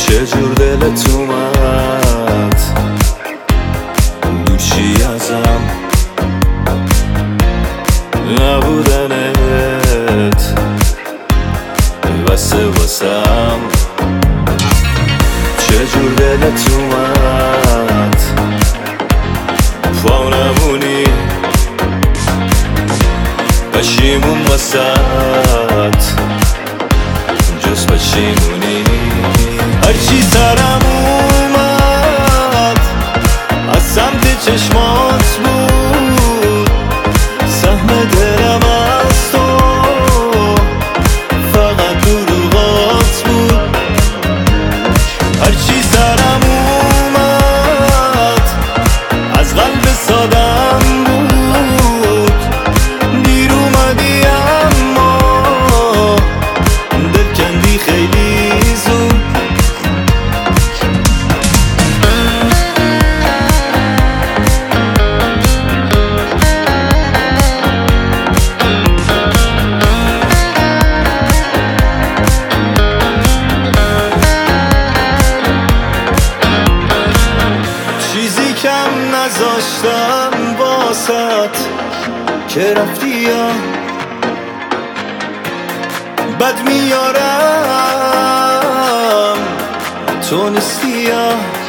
چجور دلت اومد دوشی ازم نبودنت واسم چجور دلت اومد پا نمونی پشیمون واسد جز پشیمونی هرچی سرم اومد از سمت چشمات بود سهم دلم از تو فقط دروغات بود هرچی سرم اومد از قلب سادم بود دیر اومدی اما دل کندی خیلی زود چیزی کم نذاشتم واسط که رفتی یا بد میارم تو نیستی یا